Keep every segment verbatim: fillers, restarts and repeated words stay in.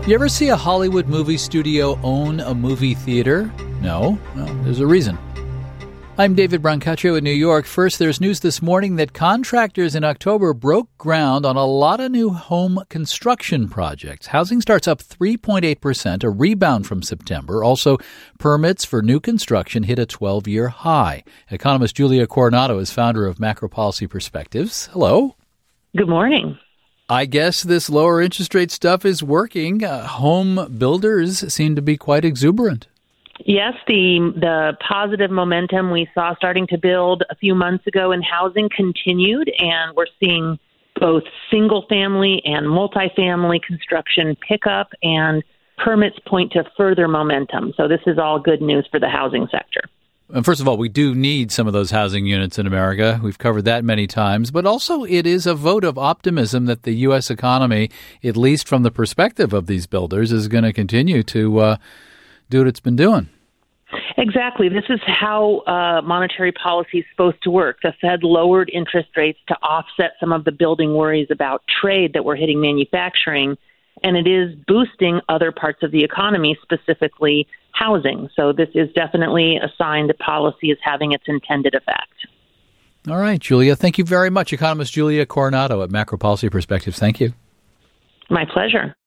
You ever see a Hollywood movie studio own a movie theater? No? Well, there's a reason. I'm David Brancaccio in New York. First, there's news this morning that contractors in October broke ground on a lot of new home construction projects. Housing starts up three point eight percent, a rebound from September. Also, permits for new construction hit a twelve-year high. Economist Julia Coronado is founder of Macro Policy Perspectives. Hello. Good morning. I guess this lower interest rate stuff is working. Uh, home builders seem to be quite exuberant. Yes, the the positive momentum we saw starting to build a few months ago in housing continued, and we're seeing both single-family and multifamily construction pick up, and permits point to further momentum. So this is all good news for the housing sector. And first of all, we do need some of those housing units in America. We've covered that many times. But also it is a vote of optimism that the U S economy, at least from the perspective of these builders, is going to continue to uh, do what it's been doing. Exactly. This is how uh, monetary policy is supposed to work. The Fed lowered interest rates to offset some of the building worries about trade that were hitting manufacturing, and it is boosting other parts of the economy, specifically housing. So this is definitely a sign that policy is having its intended effect. All right, Julia. Thank you very much. Economist Julia Coronado at Macro Policy Perspectives. Thank you. My pleasure.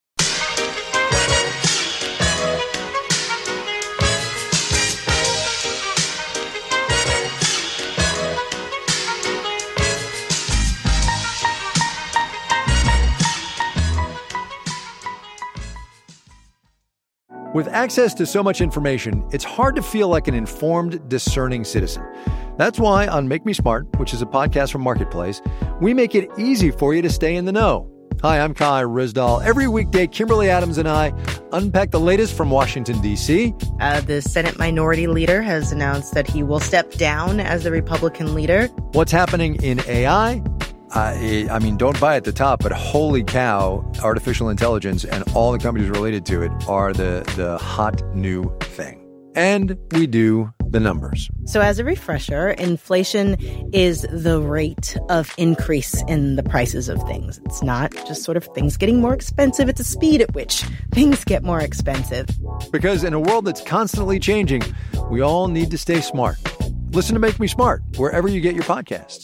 With access to so much information, it's hard to feel like an informed, discerning citizen. That's why on Make Me Smart, which is a podcast from Marketplace, we make it easy for you to stay in the know. Hi, I'm Kai Rizdal. Every weekday, Kimberly Adams and I unpack the latest from Washington, D C. Uh, the Senate Minority Leader has announced that he will step down as the Republican leader. What's happening in A I? Uh, I mean, don't buy at the top, but holy cow, artificial intelligence and all the companies related to it are the, the hot new thing. And we do the numbers. So as a refresher, inflation is the rate of increase in the prices of things. It's not just sort of things getting more expensive. It's a speed at which things get more expensive. Because in a world that's constantly changing, we all need to stay smart. Listen to Make Me Smart wherever you get your podcasts.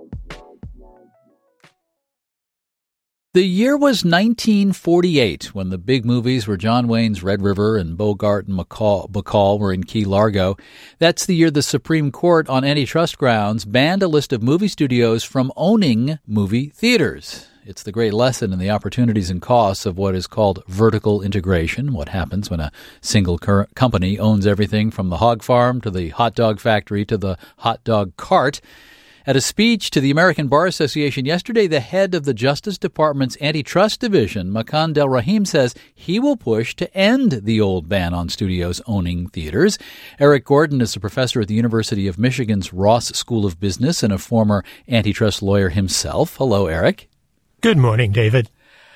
The year was nineteen forty-eight when the big movies where John Wayne's Red River and Bogart and McCall, Bacall were in Key Largo. That's the year the Supreme Court on antitrust grounds banned a list of movie studios from owning movie theaters. It's the great lesson in the opportunities and costs of what is called vertical integration, what happens when a single cur- company owns everything from the hog farm to the hot dog factory to the hot dog cart. At a speech to the American Bar Association yesterday, the head of the Justice Department's Antitrust Division, Makan Delrahim, says he will push to end the old ban on studios owning theaters. Eric Gordon is a professor at the University of Michigan's Ross School of Business and a former antitrust lawyer himself. Hello, Eric. Good morning, David.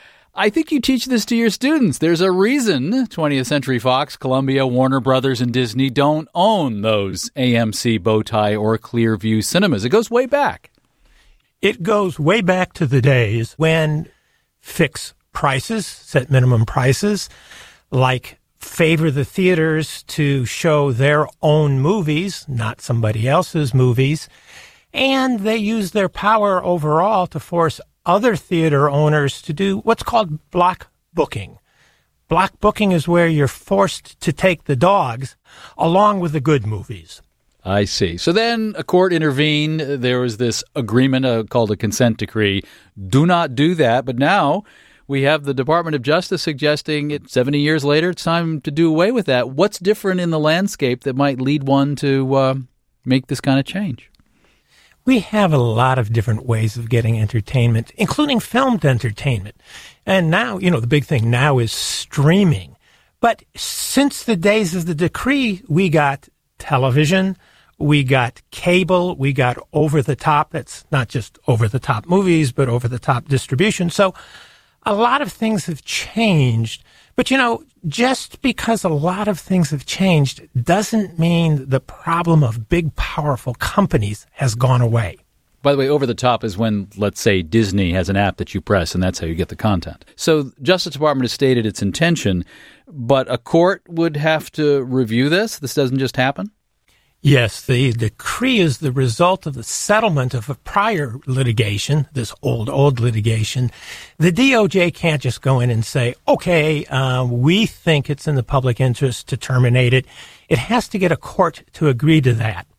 I think you teach this to your students. There's a reason twentieth Century Fox, Columbia, Warner Brothers, and Disney don't own those A M C, Bowtie, or Clearview cinemas. It goes way back. It goes way back to the days when fixed prices, set minimum prices, like favor the theaters to show their own movies, not somebody else's movies, and they use their power overall to force other theater owners to do what's called block booking. Block booking is where you're forced to take the dogs along with the good movies. I see. So then a court intervened. There was this agreement uh, called a consent decree. Do not do that. But now we have the Department of Justice suggesting it seventy years later, it's time to do away with that. What's different in the landscape that might lead one to uh, make this kind of change? We have a lot of different ways of getting entertainment, including filmed entertainment. And now, you know, the big thing now is streaming. But since the days of the decree, we got television, we got cable, we got over-the-top. That's not just over-the-top movies, but over-the-top distribution. So a lot of things have changed. But, you know, just because a lot of things have changed doesn't mean the problem of big, powerful companies has gone away. By the way, over the top is when, let's say, Disney has an app that you press, and that's how you get the content. So Justice Department has stated its intention, but a court would have to review this? This doesn't just happen? Yes, the decree is the result of the settlement of a prior litigation, this old, old litigation. The D O J can't just go in and say, okay, uh, we think it's in the public interest to terminate it. It has to get a court to agree to that.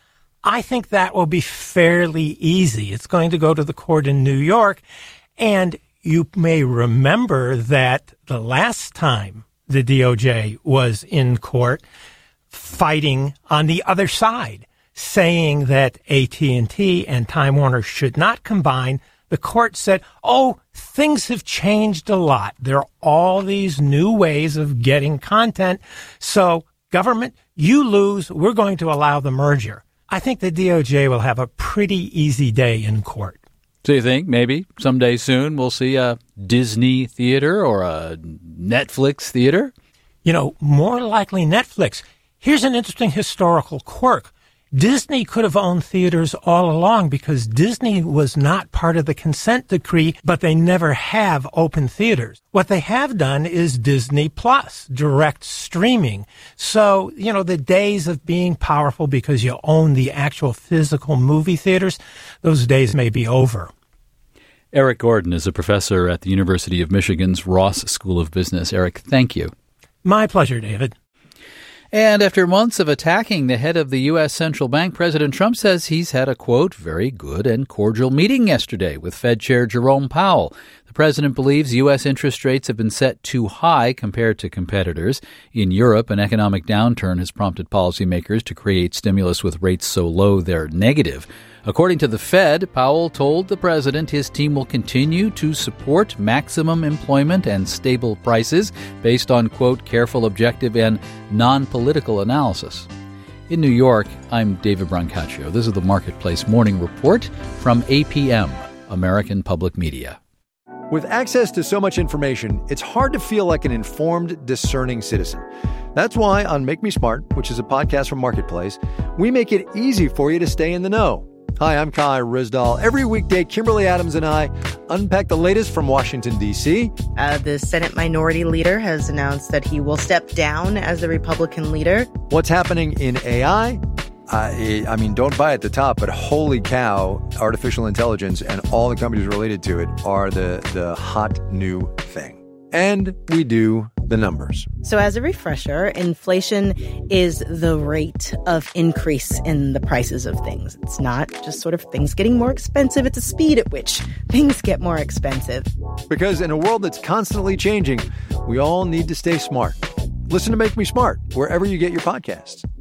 I think that will be fairly easy. It's going to go to the court in New York, and you may remember that the last time the D O J was in court, fighting on the other side, saying that A T and T and Time Warner should not combine, the court said, oh, things have changed a lot. There are all these new ways of getting content. So, government, you lose. We're going to allow the merger. I think the D O J will have a pretty easy day in court. So you think maybe someday soon we'll see a Disney theater or a Netflix theater? You know, more likely Netflix. Here's an interesting historical quirk. Disney could have owned theaters all along because Disney was not part of the consent decree, but they never have open theaters. What they have done is Disney Plus, direct streaming. So, you know, the days of being powerful because you own the actual physical movie theaters, those days may be over. Eric Gordon is a professor at the University of Michigan's Ross School of Business. Eric, thank you. My pleasure, David. And after months of attacking the head of the U S central bank, President Trump says he's had a, quote, very good and cordial meeting yesterday with Fed Chair Jerome Powell. The president believes U S interest rates have been set too high compared to competitors. In Europe, an economic downturn has prompted policymakers to create stimulus with rates so low they're negative. According to the Fed, Powell told the president his team will continue to support maximum employment and stable prices based on, quote, careful, objective, and non-political analysis. In New York, I'm David Brancaccio. This is the Marketplace Morning Report from A P M, American Public Media. With access to so much information, it's hard to feel like an informed, discerning citizen. That's why on Make Me Smart, which is a podcast from Marketplace, we make it easy for you to stay in the know. Hi, I'm Kai Rizdal. Every weekday, Kimberly Adams and I unpack the latest from Washington, D C. Uh, the Senate Minority Leader has announced that he will step down as the Republican leader. What's happening in A I? I, I mean, don't buy at the top, but holy cow, artificial intelligence and all the companies related to it are the, the hot new thing. And we do the numbers. So as a refresher, inflation is the rate of increase in the prices of things. It's not just sort of things getting more expensive. It's the speed at which things get more expensive. Because in a world that's constantly changing, we all need to stay smart. Listen to Make Me Smart wherever you get your podcasts.